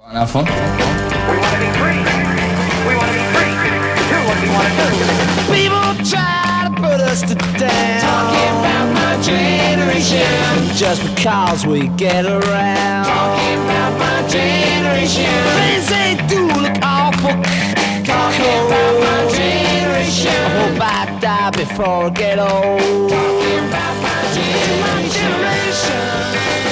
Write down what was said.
À fond. People try to put us to down, talking about my generation, just because we get around. Talking about my generation, things they do look awful. Talking about my generation, I hope I die before I get old. Talking about my generation.